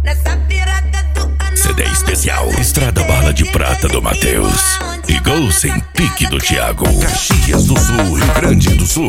CD especial Estrada Bala de Prata do Matheus e Gol Sem Pique do Thiago. Caxias do Sul, Rio Grande do Sul.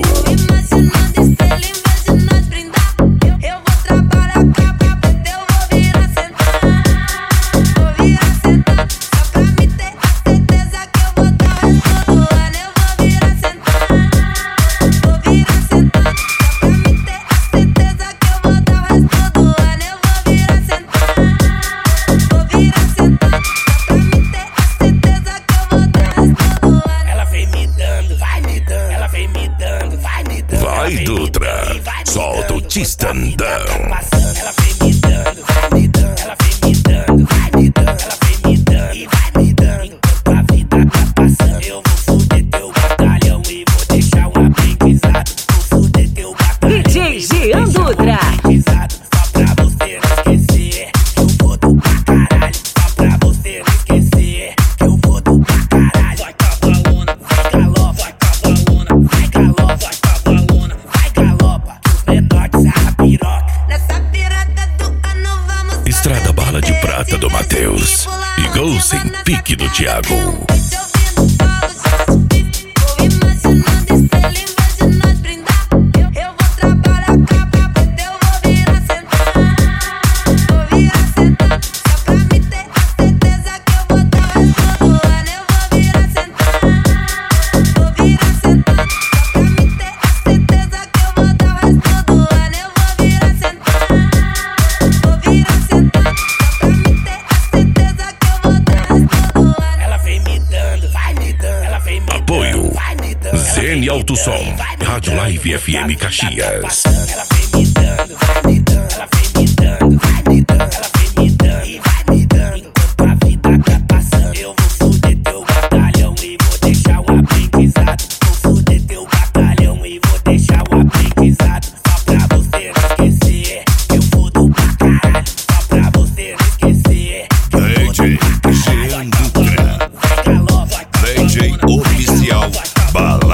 Vai, Dutra, solta o Tistandão. Ela vem me dando, vai me dando, ela vem me dando, vai me dando, ela vem me dando e vai me dando. Enquanto a vida tá passando, eu vou fuder teu batalhão e vou deixar um aprendizado. Vou fuder teu batalhão DJ Jean Dutra. Só pra você não esquecer que eu vou do pra caralho. Só pra você não esquecer que eu vou do pra caralho. Vai cavalona, vai galopa, vai cavalona, vai galopa, vai cavalona, vai galopa. Que os menores sarra piroca. Nessa pirata do ano vamos. Estrada Bala de Prata do Matheus e Gol Sem Pique do Thiago. Apoio Zen Alto Som, Rádio Live FM Caxias. Ela vem me dando, vai me dando, ela vem me dando, vai me dando, ela vem me dando e vai me dando. Enquanto a vida tá passando, eu vou fuder teu batalhão e vou deixar um aprendizado. Vou fuder teu batalhão e vou deixar um aprendizado. Só pra você não esquecer que eu fudo pra caralho. Só pra você não esquecer que eu fudo pra caralho. DJ Jean Dutra, Vai galopa, vai DJ Oficial Bala.